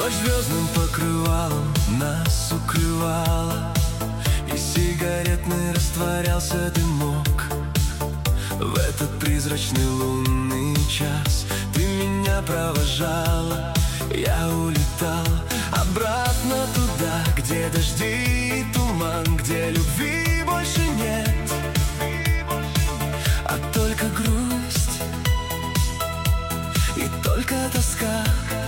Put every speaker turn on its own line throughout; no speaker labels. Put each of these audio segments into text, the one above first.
Ночь звездным покрывалом нас укрывала, и сигаретный растворялся дымок. В этот призрачный лунный час ты меня провожала, я улетал обратно туда, где дожди и туман, где любви больше нет, а только грусть и только тоска.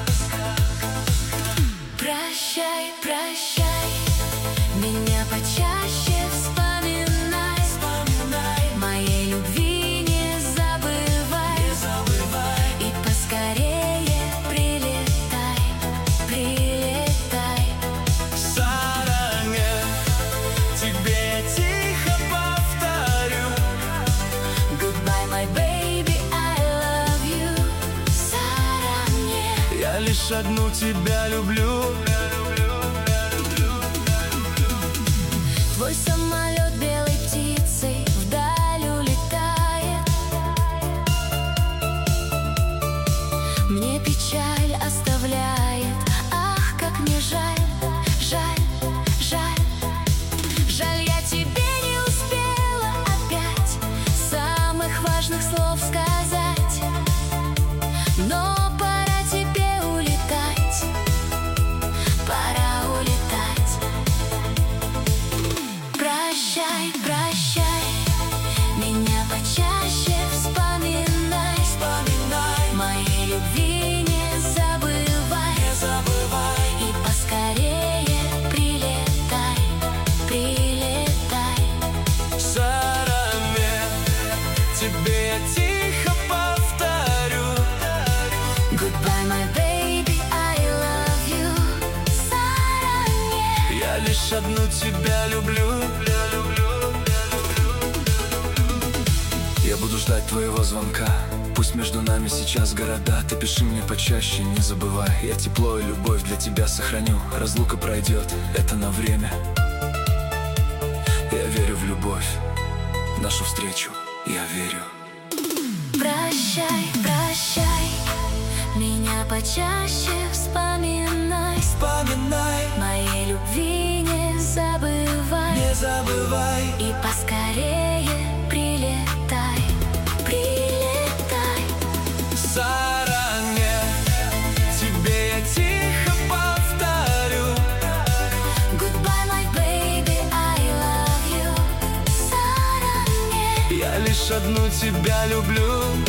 Прощай, прощай, меня почаще вспоминай, вспоминай. Моей любви не забывай, не забывай. И поскорее прилетай, прилетай.
Саранге, тебе тихо повторю:
Goodbye, my baby, I love you. Саранге,
я лишь одну тебя люблю.
Твой самолет белой птицей вдаль улетает. Мне печаль оставляет. Ах, как мне жаль, жаль, жаль. Жаль, я тебе не успела опять самых важных слов сказать. Но пора тебе улетать, пора улетать. Прощай, прощай, меня почаще вспоминай, вспоминай. Моей любви не забывай, не забывай. И поскорее прилетай, прилетай.
Саранге, тебе я тихо повторю:
Goodbye, my baby, I love you. Саранге,
я лишь одну тебя люблю. Я буду ждать твоего звонка. Пусть между нами сейчас города. Ты пиши мне почаще, не забывай. Я тепло и любовь для тебя сохраню. Разлука пройдет, это на время. Я верю в любовь, нашу встречу, я верю.
прощай, прощай, меня почаще вспоминай,
Вспоминай,
моей любви не забывай,
не забывай.
и поскорее прилетай, прилетай.
Саранге, тебе я тихо повторю:
Goodbye, my baby, I love you. Саранге,
я лишь одну тебя люблю.